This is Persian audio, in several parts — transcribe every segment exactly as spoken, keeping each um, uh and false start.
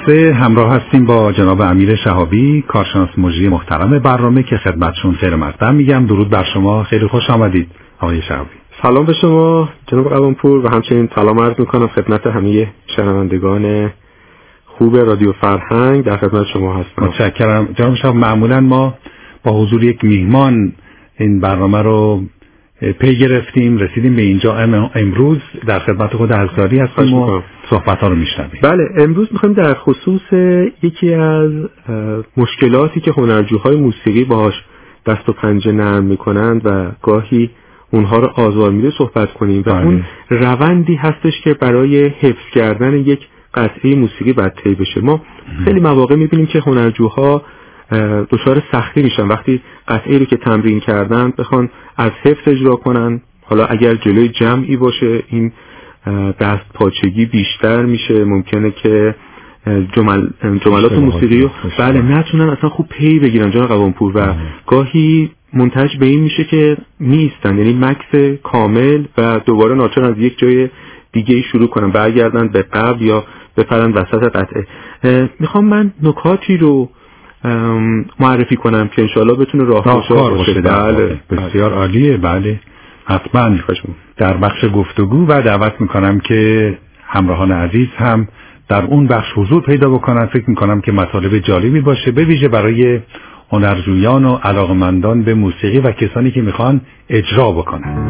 سه همراه هستیم با جناب امیر شهابی، کارشناس مجری محترم برنامه که خدمتشون خیر مقدم میگم. درود بر شما، خیلی خوش آمدید آقای شهابی. سلام به شما جناب قوانپور و همچنین سلام عرض میکنم خدمت همه شنوندگان خوب رادیو فرهنگ. در خدمت شما هستم. متشکرم جناب شهاب. معمولا ما با حضور یک میهمان این برنامه رو پی گرفتیم، رسیدیم به اینجا. امروز در خدمت خود حضاری هستیم و صحبت‌ها رو میشنویم. بله، امروز می‌خوایم در خصوص یکی از مشکلاتی که هنرجوهای موسیقی باهاش دست و پنجه نرم می‌کنند و گاهی اونها رو آزار میده صحبت کنیم و اون روندی هستش که برای حفظ کردن یک قطعه موسیقی باید طی بشه. ما خیلی مواقع می‌بینیم که هنرجوها دچار سختی میشن وقتی قطعه رو که تمرین کردن بخوان از حفظ اجرا کنن. حالا اگر جلوی جمعی باشه این دست پاچگی بیشتر میشه، ممکنه که جمل جملات موسیقی رو بله نتونن اصلا خوب پی بگیرن جناب قوانپور و گاهی منتج به این میشه که نیستن، یعنی مکس کامل و دوباره ناچار از یک جای دیگه شروع کنن، برگردن به قبل یا بپرن وسط قطعه. میخوام من نکاتی رو معرفی کنم که انشاءالله بتونه راهگشا باشه. بله بسیار عالیه. بله حتما در بخش گفتگو و دعوت میکنم که همراهان عزیز هم در اون بخش حضور پیدا بکنن. فکر میکنم که مطالب جالبی باشه، به ویژه برای هنرجویان و علاقمندان به موسیقی و کسانی که میخوان اجرا بکنن.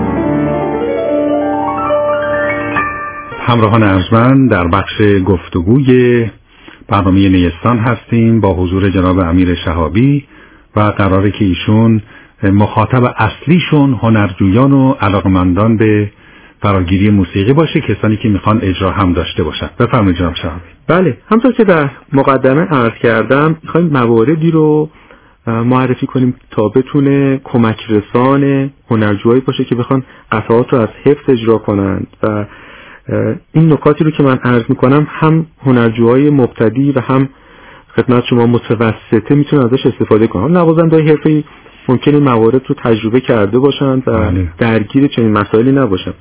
همراهان ارجمند، در بخش گفتگوی برنامه نیستان هستیم با حضور جناب امیر شهابی و قراره که ایشون مخاطب اصلیشون هنرجویان و علاقمندان به فراگیری موسیقی باشه، کسانی که میخوان اجرا هم داشته باشن. بفرمایید جناب شهابی. بله، همونطور که در مقدمه عرض کردم میخوایم مواردی رو معرفی کنیم تا بتونه کمک رسان هنرجوهایی باشه که بخوان قطعات رو از حفظ اجرا کنند و این نکاتی رو که من عرض میکنم هم هنرجوهای مبتدی و هم خدمت شما متوسطه میتونن ازش استفاده کنن. نوازنده‌های حرفه‌ای ممکنه موارد رو تجربه کرده باشند و بله. درگیر چنین مسائلی نباشن.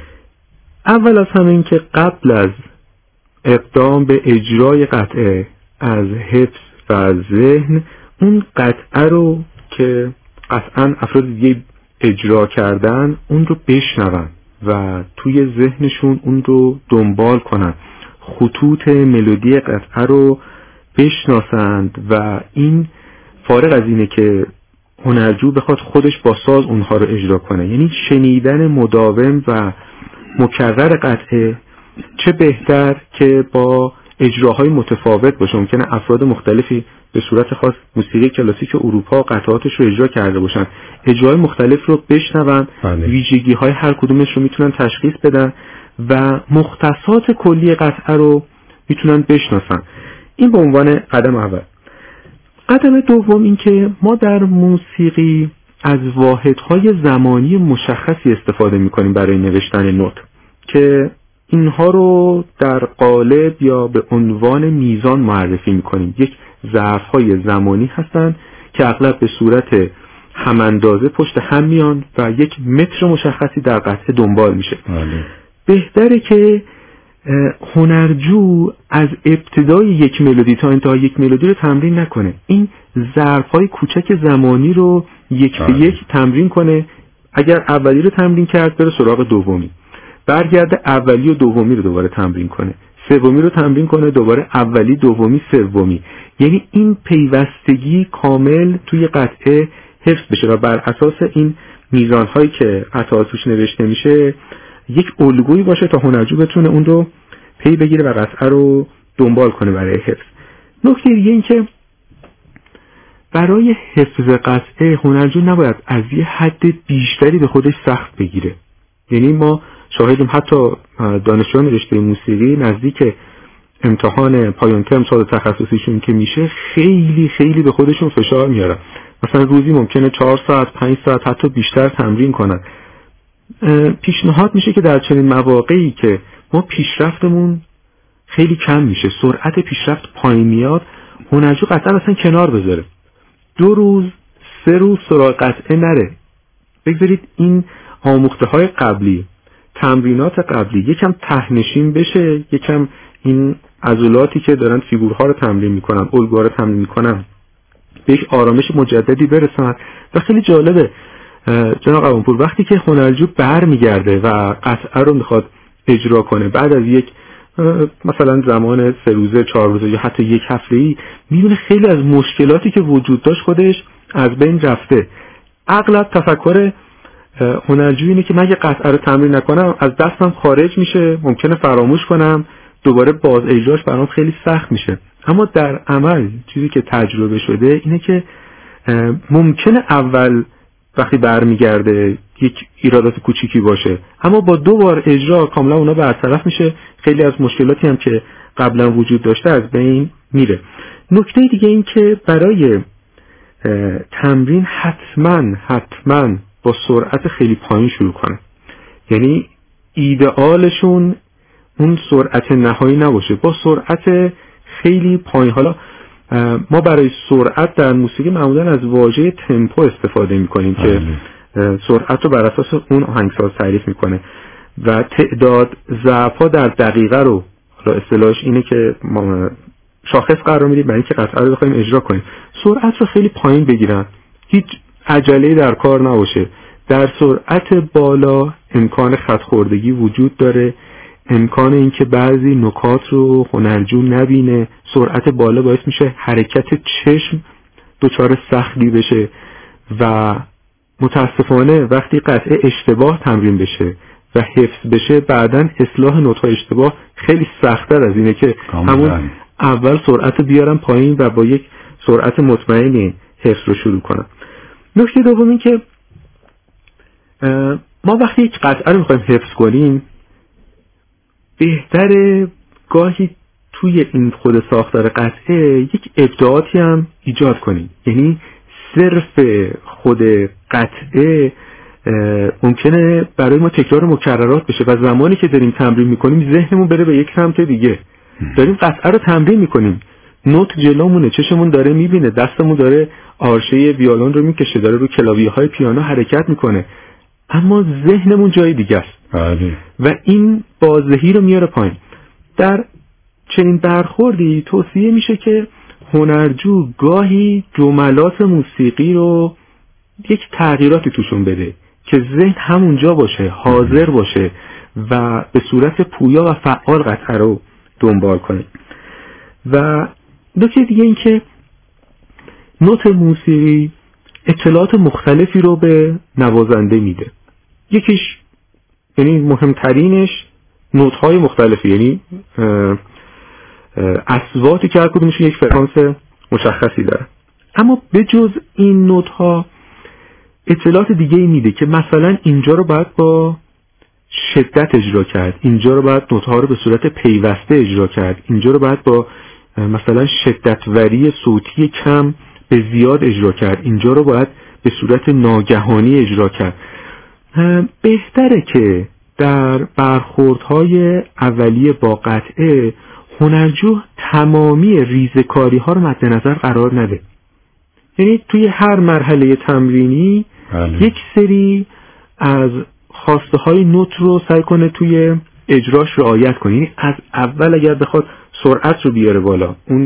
اول از همه این که قبل از اقدام به اجرای قطعه از حفظ و از ذهن، اون قطعه رو که قطعاً افراد دیگه اجرا کردن اون رو بشنون و توی ذهنشون اون رو دنبال کنن، خطوط ملودی قطعه رو بشناسند و این فارغ از اینه که هنرجو بخواد خودش با ساز اونها رو اجرا کنه، یعنی شنیدن مداوم و مکرر قطعه چه بهتر که با اجراهای متفاوت باشه. ممکنه افراد مختلفی به صورت خاص موسیقی کلاسیک اروپا قطعاتش رو اجرا کرده باشن، اجراهای مختلف رو بشنون، ویژگی های هر کدومش رو میتونن تشخیص بدن و مختصات کلی قطعه رو میتونن بشناسن. این به عنوان قدم اول. قدم دوم این که ما در موسیقی از واحدهای زمانی مشخصی استفاده میکنیم برای نوشتن نوت که اینها رو در قالب یا به عنوان میزان معرفی میکنیم. یک ظرف‌های زمانی هستن که اغلب به صورت هماندازه پشت هم میان و یک متر مشخصی در قطعه دنبال میشه. بله. بهتره که هنرجو از ابتدای یک ملودی تا انتهای یک ملودی رو تمرین نکنه، این ظرف‌های کوچک زمانی رو یک به یک تمرین کنه. اگر اولی رو تمرین کرد بره سراغ دومی، برگرده اولی و دومی رو دوباره تمرین کنه، سومی رو تمرین کنه دوباره اولی دومی سومی، یعنی این پیوستگی کامل توی قطعه حفظ بشه و بر اساس این میزان‌هایی که قطعات توش نوشته میشه یک الگویی باشه تا هنرجو بتونه اون رو پی بگیره و قطعه رو دنبال کنه برای حفظ. نکته دیگه این که برای حفظ قطعه هنرجو نباید از یه حد بیشتری به خودش سخت بگیره. یعنی ما شاهدیم حتی دانشجویان رشته موسیقی نزدیک امتحان پایان ترم سال تخصصیشون که میشه خیلی خیلی به خودشون فشار میارن. مثلا روزی ممکنه چهار ساعت پنج ساعت حتی بیشتر تمرین کنن. پیشنهاد میشه که در چنین مواقعی که ما پیشرفتمون خیلی کم میشه، سرعت پیشرفت پایین میاد، هنرجو قطعا اصلا کنار بذاره، دو روز سه روز سراغ قطعه نره، بگذارید این آموخته های قبلی، تمرینات قبلی یکم تهنشین بشه، یکم این عضلاتی که دارن فیگورها رو تمرین میکنن، الگوها رو تمرین میکنن، به یک آرامش مجددی برسن. و خیلی جالبه جناب قوانپور وقتی که هنرجو بر میگرده و قطعه رو میخواد اجرا کنه بعد از یک مثلا زمان سه روزه، چهار روزه یا حتی یک هفته‌ای، میبینه خیلی از مشکلاتی که وجود داشت خودش از بین رفته. اغلب تفکر هنرجویی اینه که من یه قطعه رو تمرین نکنم از دستم خارج میشه، ممکنه فراموش کنم، دوباره باز اجراش برام خیلی سخت میشه. اما در عمل چیزی که تجربه شده اینه که ممکنه اول وقتی برمیگرده یک ایرادات کوچیکی باشه، اما با دو بار اجرا کاملا اونا برطرف میشه، خیلی از مشکلاتی هم که قبلا وجود داشته از بین میره. نکته دیگه این که برای تمرین حتما حتما با سرعت خیلی پایین شروع کنه. یعنی ایدئالشون اون سرعت نهایی نباشه، با سرعت خیلی پایین. حالا ما برای سرعت در موسیقی معمولا از واژه تمپو استفاده میکنیم که سرعت رو بر اساس اون آهنگساز تعریف میکنه و تعداد ضعف‌ها در دقیقه رو، حالا اصطلاحش اینه که ما شاخص قرار میدیم برای اینکه قطعه رو بخوایم اجرا کنیم. سرعت رو خیلی پایین بگیرن، هیچ عجله‌ای در کار نباشه. در سرعت بالا امکان خط خوردگی وجود داره، امکان این که بعضی نکات رو هنرجو نبینه. سرعت بالا باعث میشه حرکت چشم دچار سختی بشه و متاسفانه وقتی قطعه اشتباه تمرین بشه و حفظ بشه بعداً اصلاح نوت‌های اشتباه خیلی سخت‌تر از اینه که همون اول سرعت رو بیارم پایین و با یک سرعت مطمئنی حفظ رو شروع کنم. نکته دوم این که ما وقتی یک قطعه رو میخوایم حفظ کنیم بهتره گاهی توی این خود ساختار قطعه یک ابداعاتی هم ایجاد کنیم. یعنی صرف خود قطعه ممکنه برای ما تکرار مکررات بشه و زمانی که داریم تمرین میکنیم ذهنمون بره به یک سمت دیگه. داریم قطعه رو تمرین میکنیم، نوت جلومونه، چشمون داره میبینه، دستمون داره آرشه ویولون رو میکشه، داره رو کلاویه های پیانو حرکت میکنه، اما ذهنمون جای دیگه است و این بازدهی رو میاره پایین. در چنین برخوردی توصیه میشه که هنرجو گاهی جملات موسیقی رو یک تغییراتی توشون بده که ذهن همونجا باشه، حاضر باشه و به صورت پویا و فعال قطعه رو دنبال کنه. و نکته دیگه این که نوت موسیقی اطلاعات مختلفی رو به نوازنده میده. یکیش یعنی مهمترینش نوت‌های مختلفی، یعنی اصواتی که هر کدومشون یک فرکانس مشخصی داره. اما به جز این نوت‌ها اطلاعات دیگه ای میده که مثلا اینجا رو باید با شدت اجرا کرد، اینجا رو باید نوت‌ها رو به صورت پیوسته اجرا کرد، اینجا رو باید با مثلا شدتوری صوتی کم به زیاد اجرا کرد، اینجا رو باید به صورت ناگهانی اجرا کرد. بهتره که در برخوردهای اولیه با قطعه هنرجو تمامی ریزکاری ها رو مد نظر قرار نده. یعنی توی هر مرحله تمرینی بله. یک سری از خواسته های نوت رو سعی کنه توی اجراش رعایت کنه. یعنی از اول اگر بخواد سرعت رو بیاره بالا، اون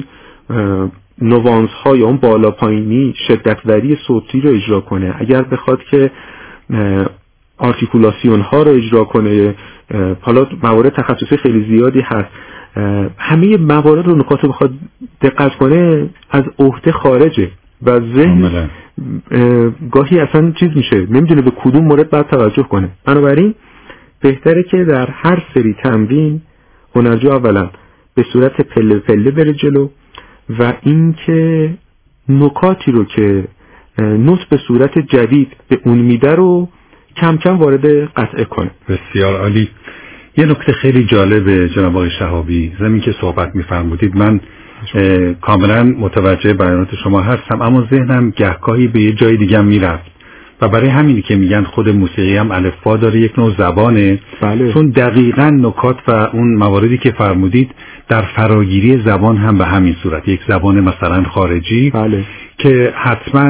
نوانس ها یا اون بالا پایینی شدتوری صوتی رو اجرا کنه، اگر بخواد که آرتیکولاسیون ها رو اجرا کنه، حالا موارد تخصصی خیلی زیادی هست، همه موارد رو نکات رو بخواد دقت کنه از عهده خارجه و ذهن گاهی اصلا چیز میشه، نمیدونه به کدوم مورد باید توجه کنه. بنابراین بهتره که در هر سری تمرین هنرجو اولا به صورت پله پله بره جلو و اینکه نکاتی رو که نوت به صورت جدید به اون میده رو کم کم وارد قطعه کنه. بسیار عالی. یه نکته خیلی جالبه جناب آقای شهابی، زمین که صحبت می‌فرمودید من کاملا متوجه بیانات شما هستم، اما ذهنم گهگاهی به یه جای دیگه میرفت و برای همینی که میگن خود موسیقی هم الفبا داره، یک نوع زبانه. بله. چون دقیقاً نکات و اون مواردی که فرمودید در فراگیری زبان هم به همین صورت، یک زبان مثلا خارجی بله. که حتما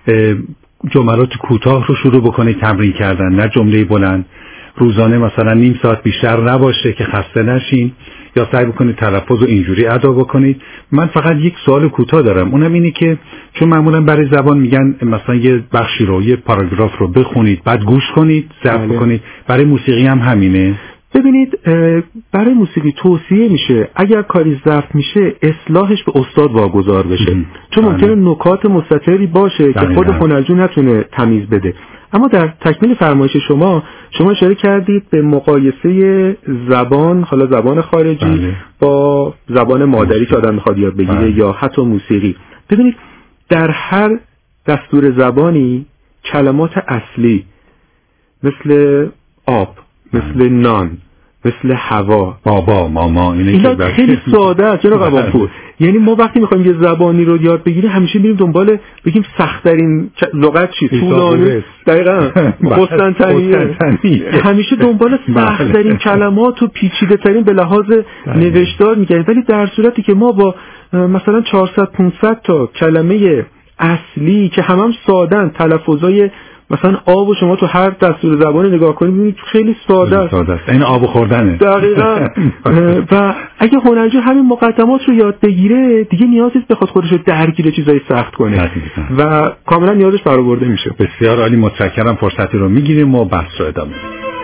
جملات کوتاه رو شروع بکنید تمرین کردن، نه جمله بلند. روزانه مثلا نیم ساعت بیشتر نباشه که خسته نشین. یا سعی بکنید تلفظ رو اینجوری ادا بکنید. من فقط یک سوال کوتاه دارم، اونم اینه که چون معمولا برای زبان میگن مثلا یه بخشی رو، یه پاراگراف رو بخونید بعد گوش کنید ضبط بکنید، برای موسیقی هم همینه؟ ببینید برای موسیقی توصیه میشه اگر کاری ضبط میشه اصلاحش به استاد واگذار بشه، چون ممکنه نکات مستتری باشه که خود هنرجو نتونه تمیز بده. اما در تکمیل فرمایش شما شما اشاره کردید به مقایسه زبان، حالا زبان خارجی بله. با زبان مادری که آدم میخواد یاد بگیره بله. یا حتی موسیقی. ببینید در هر دستور زبانی کلمات اصلی مثل آب، مثل نان، مثل هوا، بابا، ماما، اینه اینا خیلی ساده است جناب قوامپور. یعنی ما وقتی میخوایم یه زبانی رو یاد بگیریم همیشه میریم دنبال بگیم سخت‌ترین لغت چی، طولانی، دقیقاً قسطنطنیه، همیشه دنبال سخت‌ترین کلمات و پیچیده‌ترین به لحاظ نوشتار میگردیم، ولی در صورتی که ما با مثلا چهارصد پانصد تا کلمه اصلی که همم هم ساده‌ن، تلفظای مثلا آب و شما تو هر دستور زبانی نگاه کنید ببینید خیلی ساده است. ساده است. این آب خوردنه. دقیقاً. و اگه هنرجو همین مقدمات رو یاد بگیره دیگه نیازی نیست بخواد خودش رو درگیر چیزای سخت کنه و کاملا نیازش برآورده میشه. بسیار عالی، متشکرم. فرصتی رو میگیریم و بحث رو ادامه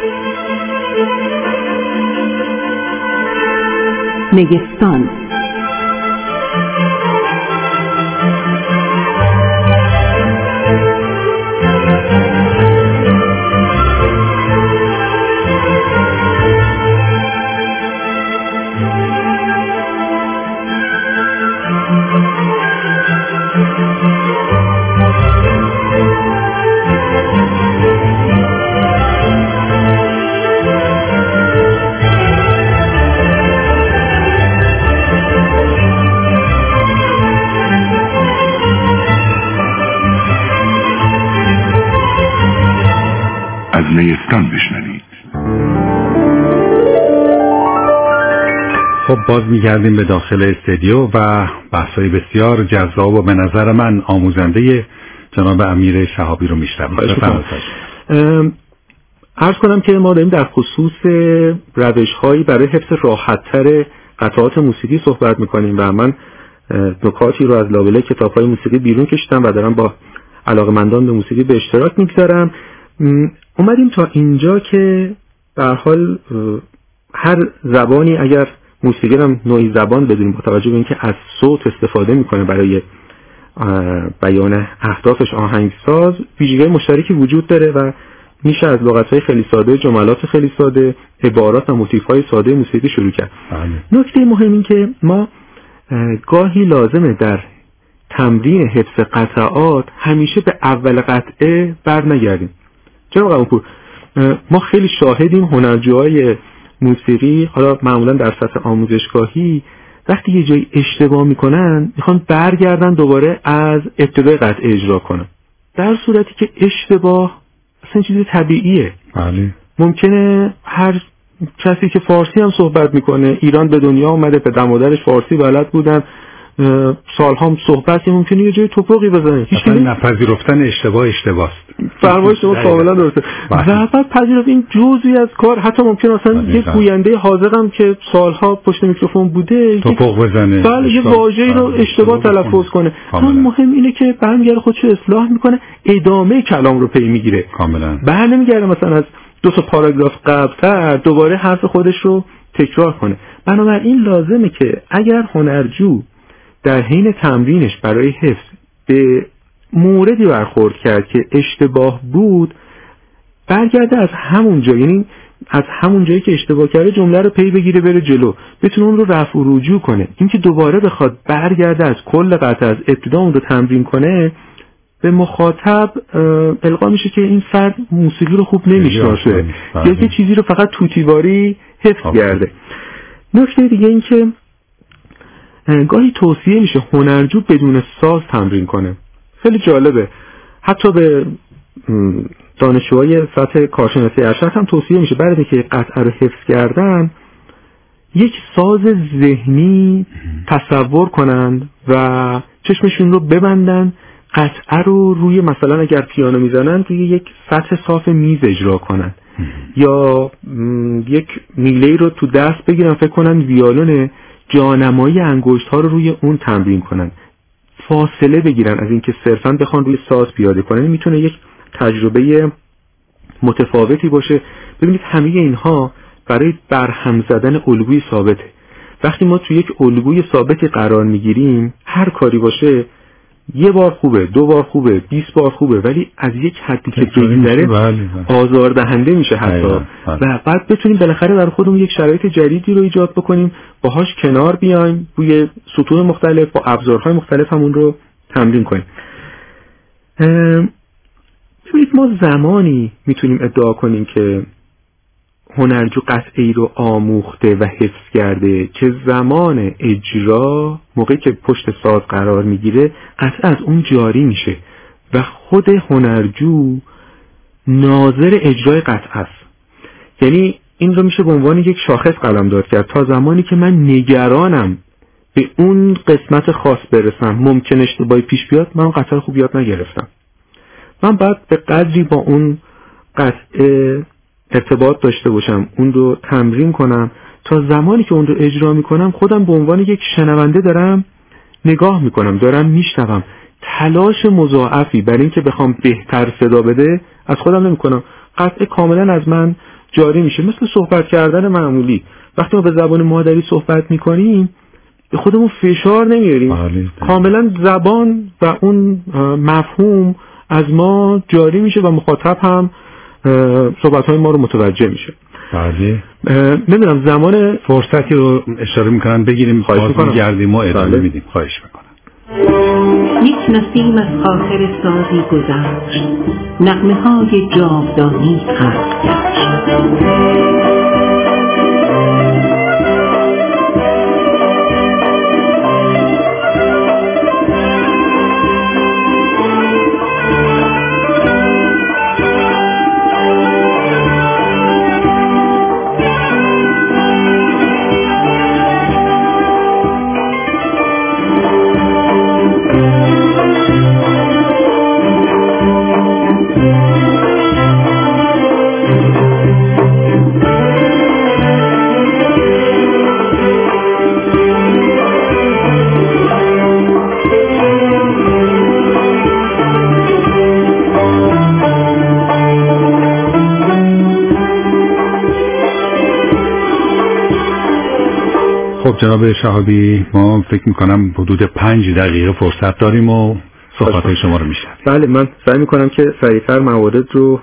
میدیم. نگستان نیستان بشنوید. خب باز میگردیم به داخل استودیو و بحثای بسیار جذاب و به نظر من آموزنده جناب امیر شهابی رو میشنویم. عرض کنم که ما داریم در خصوص روش‌هایی برای حفظ راحت‌تر قطعات موسیقی صحبت میکنیم و من نکاتی رو از لابلای کتاب‌های موسیقی بیرون کشیدم و دارم با علاقه‌مندان به موسیقی به اشتراک میگذارم. اومدیم تا اینجا که به هر حال هر زبانی اگر موسیقی هم نوعی زبان بدونیم با توجه به اینکه از صوت استفاده میکنه برای بیان اهدافش آهنگساز، ویژگی مشترکی وجود داره و میشه از لغت‌های خیلی ساده، جملات خیلی ساده، عبارات و موتیف‌های ساده موسیقی شروع کرد. نکته مهم این که ما گاهی لازمه در تمرین حفظ قطعات همیشه به اول قطعه بر نگردیم. جناب قوامپور، ما خیلی شاهدیم هنرجوهای موسیقی، حالا معمولا در سطح آموزشگاهی، وقتی یه جایی اشتباه میکنن میخوان برگردن دوباره از ابتدای قطعه اجرا کنن، در صورتی که اشتباه اصلا چیز طبیعیه. بله. ممکنه هر کسی که فارسی هم صحبت میکنه، ایران به دنیا اومده، پدر مادرش فارسی بلد بودن، سالها هم صحبتی ممکنه یه جای توپقی بزنه. اصلا نپذیرفتن اشتباه اشتباهست. فرمایش شما کاملا درسته. و بعد پذیرفت این جزئی از کار، حتی ممکن اصلا یه گوینده حاذق هم که سالها پشت میکروفون بوده توپق بزنه، بله یه واژه‌ای رو اشتباه تلفظ کنه. اما مهم اینه که برمیگره خودش رو اصلاح میکنه، ادامه کلام رو پی میگیره. کاملا. بر نمیگره مثلا از دو تا پاراگراف قبل‌تر دوباره حرف خودش رو تکرار کنه. بنابراین لازمه که اگر هنرجو در حین تمرینش برای حفظ به موردی برخورد کرد که اشتباه بود، برگرده از همون جا، یعنی از همون جایی که اشتباه کرده جمله رو پی بگیره بره جلو، بتونه اون رو رفع و رجوع کنه. اینکه دوباره بخواد برگرده از کل قطعه از ابتدا اون رو تمرین کنه، به مخاطب القا میشه که این فرد موسیقی رو خوب نمیشناسه یا یه چیزی رو فقط توتیواری حفظ کرده. نکته دیگه این که گاهی توصیه میشه هنرجو بدون ساز تمرین کنه. خیلی جالبه، حتی به دانشجوهای سطح کارشناسی ارشد هم توصیه میشه برای اینکه قطعه رو حفظ کردن یک ساز ذهنی تصور کنند و چشمشون رو ببندن، قطعه رو روی مثلا اگر پیانو میزنن روی یک سطح صاف میز اجرا کنن. یا یک میله رو تو دست بگیرن فکر کنن ویولونه، جانمایی انگشت ها رو روی اون تمرین کنن، فاصله بگیرن از اینکه صرفا بخوان روی ساز پیاده کنن. میتونه یک تجربه متفاوتی باشه. ببینید همه اینها برای برهم زدن الگوی ثابته. وقتی ما توی یک الگوی ثابتی قرار میگیریم، هر کاری باشه یه بار خوبه، دو بار خوبه، بیست بار خوبه، ولی از یک حدی که بگذره آزاردهنده میشه حتی. و بعد بتونیم بالاخره برای خودمون یک شرایط جدیدی رو ایجاد بکنیم، باهاش کنار بیایم، روی سطوح مختلف با ابزارهای مختلف همون رو تمرین کنیم. ببینید ما زمانی میتونیم ادعا کنیم که هنرجو قطعه‌ای رو آموخته و حفظ کرده که زمان اجرا موقعی که پشت ساز قرار میگیره قطعه از اون جاری میشه و خود هنرجو ناظر اجرای قطعه است. یعنی این رو میشه به عنوان یک شاخص قلمداد کرد. تا زمانی که من نگرانم به اون قسمت خاص برسم ممکن اشتباهی پیش بیاد، من قطعه خوب یاد نگرفتم. من باید به قدری با اون قطعه ارتباط داشته باشم، اون رو تمرین کنم تا زمانی که اون رو اجرا میکنم خودم به عنوان یک شنونده دارم نگاه میکنم، دارم میشنوم. تلاش مضاعفی برای اینکه بخوام بهتر صدا بده از خودم نمیکنم. قطعه کاملا از من جاری میشه، مثل صحبت کردن معمولی. وقتی ما به زبان مادری صحبت میکنیم به خودمون فشار نمیاریم، کاملا زبان و اون مفهوم از ما جاری میشه و مخاطب هم صحبت‌های ما رو متوجه میشه. بله. نمیدونم زمان فرصتی رو اشاره میکنن بگیریم، خواهش میکنم گردیم و ادامه بله. میدیم. خواهش میکنم. یک نسیم از خاطر سازی گذشت، نغمه های جاودانی خلق گشت. جناب شهابی، ما فکر میکنم حدود پنج دقیقه فرصت داریم و صحبت‌های شما رو میشنویم. بله، من سعی میکنم که سریعتر موارد رو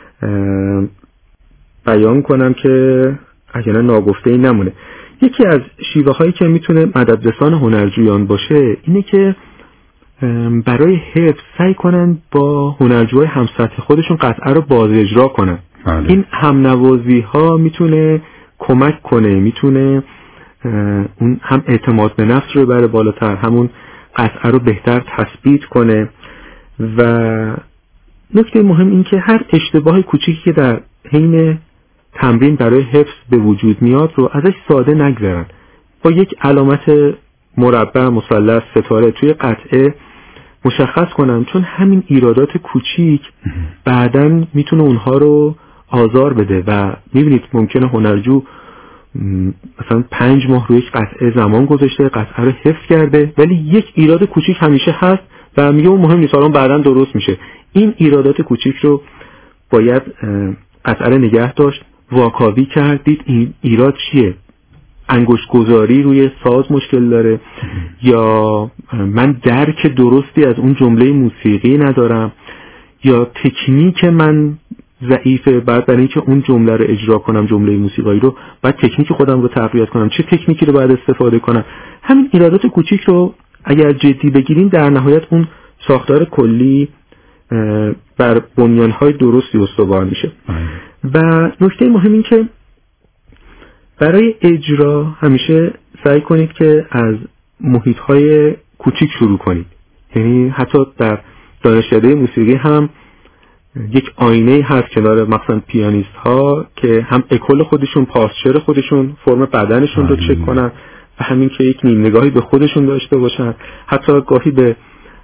بیان کنم که اگه ناگفته ای نمونه. یکی از شیوه هایی که میتونه مددرسان هنرجویان باشه اینه که برای حفظ سعی کنن با هنرجوهای همسطح خودشون قطعه رو باز اجرا کنن. بله. این همنوازی ها میتونه کمک کنه، میتونه اون هم اعتماد به نفس رو بره بالاتر، همون قطعه رو بهتر تثبیت کنه. و نکته مهم این که هر اشتباه کوچیکی که در حین تمرین برای حفظ به وجود میاد رو ازش ساده نگذرن، با یک علامت مربع، مثلث، ستاره توی قطعه مشخص کنن، چون همین ایرادات کوچیک بعداً میتونه اونها رو آزار بده. و میبینید ممکنه هنرجو مثلا پنج ماه روی یک قطعه زمان گذاشته، قطعه رو حفظ کرده، ولی یک ایراد کوچیک همیشه هست و میگه اون مهم نیست، الان بعداً درست میشه. این ایرادات کوچیک رو باید قطعه رو نگه داشت، واکاوی کردید این ایراد چیه، انگشت گذاری روی ساز مشکل داره، یا من درک درستی از اون جمله موسیقی ندارم، یا تکنیک من ضعیفه، بعد برای اینکه اون جمله رو اجرا کنم، جمله موسیقایی رو، بعد تکنیک خودم رو تقویت کنم، چه تکنیکی رو باید استفاده کنم. همین ایرادات کوچیک رو اگر جدی بگیریم در نهایت اون ساختار کلی بر بنیان‌های درستی استوار میشه. و نکته مهم این که برای اجرا همیشه سعی کنید که از محیط‌های کوچیک شروع کنید. یعنی حتی در دانشکده موسیقی هم یک آینه هست کنار مثلا پیانیست ها که هم اکل خودشون، پاسچر خودشون، فرم بدنشون رو چک کنن و همین که یک نیم نگاهی به خودشون داشته باشن، حتی گاهی به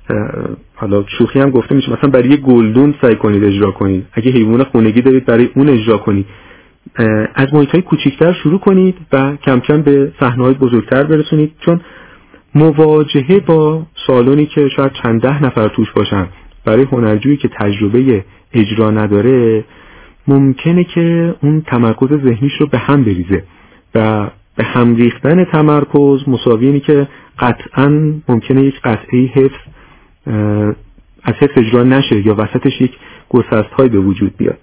حالا شوخی هم گفته میشه مثلا برای یه گلدون سعی کنید اجرا کنید، اگه حیوان خونگی دارید برای اون اجرا کنید. از محیط‌های کوچیک‌تر شروع کنید و کم کم به صحنه‌های بزرگتر برسونید، چون مواجهه با سالونی که شاید چند ده نفر توش باشن برای هنرجویی که تجربه اجرا نداره ممکنه که اون تمرکز ذهنیش رو به هم بریزه و به هم ریختن تمرکز مساوی اینه که قطعاً ممکنه یک قطعه حفظ از حفظ اجرا نشه یا وسطش یک گسست‌های به وجود بیاد.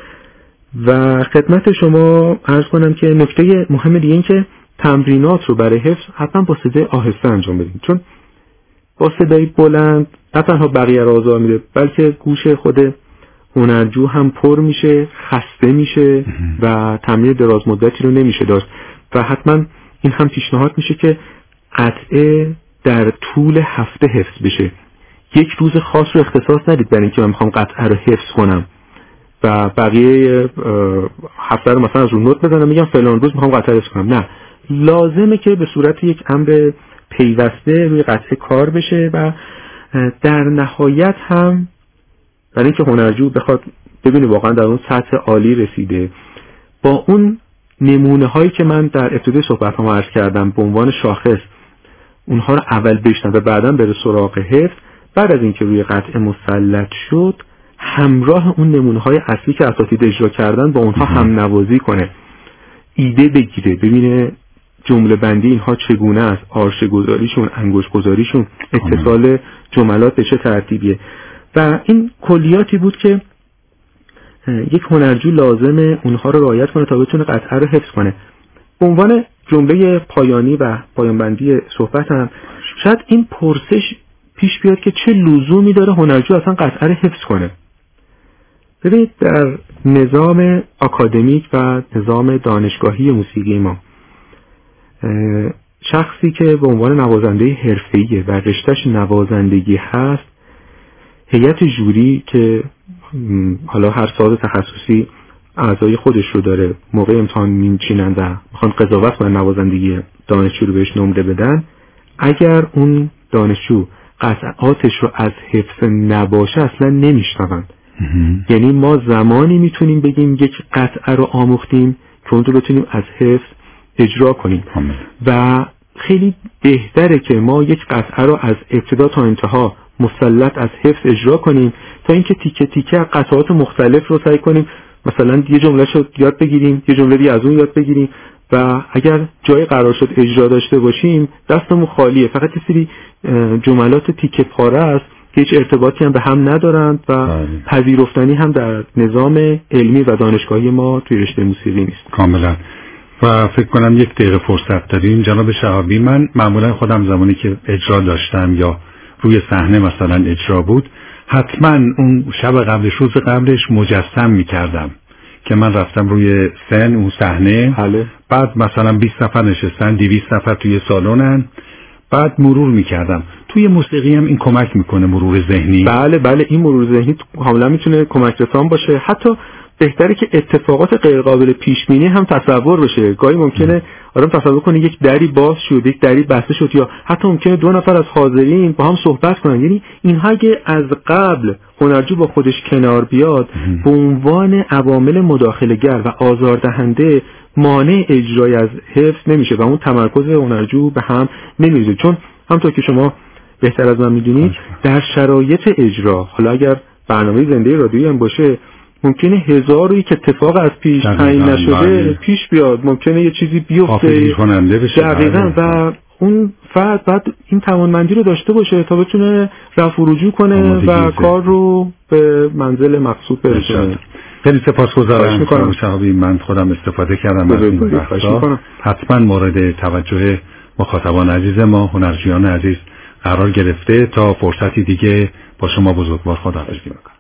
و خدمت شما عرض کنم که نکته مهم دیگه این که تمرینات رو برای حفظ حتما با صدای آهسته انجام بدیم، چون با صدای بلند نه تنها بقیه رو آزار میده بلکه گوش خود هنرجو هم پر میشه، خسته میشه و تمرین دراز مدتی رو نمیشه داشت. و حتما این هم پیشنهاد میشه که قطعه در طول هفته حفظ بشه. یک روز خاص رو اختصاص ندید برای اینکه من میخوام قطعه رو حفظ کنم و بقیه هفته رو مثلا از رو نوت بزنم میگم فلان روز میخوام قطعه حفظ کنم. نه، لازمه که به صورت یک امر پیوسته روی قطعه کار بشه و در نهایت هم برای اینکه هنرجو بخواد ببینه واقعا در اون سطح عالی رسیده، با اون نمونه هایی که من در ابتدای صحبتام عرض کردم به عنوان شاخص اونها رو اول بشنوه و بعداً بره سراغ حفظ، بعد از اینکه روی قطعه مسلط شد همراه اون نمونه های اصلی که اساتید اجرا کردن با اونها هم نوازی کنه، ایده بگیره، ببینه جمله بندی اینها چگونه است، آرشه گذاریشون، انگشت گذاریشون، اتصال جملات به چه ترتیبیه. و این کلیاتی بود که یک هنرجو لازمه اونها رو رعایت کنه تا بتونه قطعه رو حفظ کنه. به عنوان جمله پایانی و پایانبندی صحبتم شاید این پرسش پیش بیاد که چه لزومی داره هنرجو اصلا قطعه رو حفظ کنه. ببینید در نظام آکادمیک و نظام دانشگاهی موسیقی ما شخصی که به عنوان نوازنده حرفه‌ای و رشته‌اش نوازندگی هست، هیئت جوری که حالا هر ساز تخصصی اعضای خودش رو داره موقع امتحان میچینن و میخوان قضاوت کنن نوازندگی دانشجو رو بهش نمره بدن، اگر اون دانشجو قطعاتش رو از حفظ نباشه اصلا نمیشنوند. یعنی ما زمانی میتونیم بگیم یک قطعه رو آموختیم که اون رو بتونیم از حفظ اجرا کنیم همه. و خیلی بهتره که ما یک قطعه رو از ابتدا تا انتها مسلط از حفظ اجرا کنیم تا اینکه تیکه تیکه قطعات مختلف رو سعی کنیم مثلا یه جمله شو یاد بگیریم، یه جمله دیگه از اون یاد بگیریم و اگر جای قرار شد اجرا داشته باشیم دستمون خالیه، فقط یه سری جملات تیکه پاره است که هیچ ارتباطی هم به هم ندارند و پذیرفتنی هم در نظام علمی و دانشگاهی ما توی رشته موسیقی نیست. کاملا. و فکر کنم یک دقیقه فرصت داریم. جناب شهابی، من معمولا خودم زمانی که اجرا داشتم یا روی صحنه مثلا اجرا بود حتما اون شب قبلش روز قبلش مجسم میکردم که من رفتم روی سن اون صحنه، بعد مثلا بیست نفر نشستن، دویست نفر توی سالونن، بعد مرور میکردم. توی موسیقی هم این کمک میکنه، مرور ذهنی. بله بله این مرور ذهنی کاملا میتونه کمک رسان باشه. حتی بهتره که اتفاقات غیر قابل پیش بینی هم تصور بشه. گاهی ممکنه آدم تصور کنه یک دری باز شد، یک دری بسته شد، یا حتی ممکنه دو نفر از حاضرین با هم صحبت کنن. یعنی اینها اگه از قبل هنرجو با خودش کنار بیاد به عنوان عوامل مداخله‌گر و آزاردهنده مانع اجرای از حفظ نمیشه و اون تمرکز هنرجو به هم نمیریزه. چون همونطور که شما بهتر از من میدونید در شرایط اجرا، حالا اگر برنامه زنده رادیویی هم باشه، ممکنه هزار و یک اتفاق از پیش تعیین نشده پیش بیاد، ممکنه یه چیزی بیفته دقیقاً و اون فرد بعد این توانمندی رو داشته باشه تا بتونه رفع و رجوع کنه و کار رو به منزل مقصود برسونه. خیلی سپاسگزارم جناب شهابی، من خودم استفاده کردم از این بحثا. حتما مورد توجه مخاطبان عزیز ما، هنرجویان عزیز قرار گرفته. تا فرصتی دیگه با شما بزرگوار خداحافظی می‌کنم.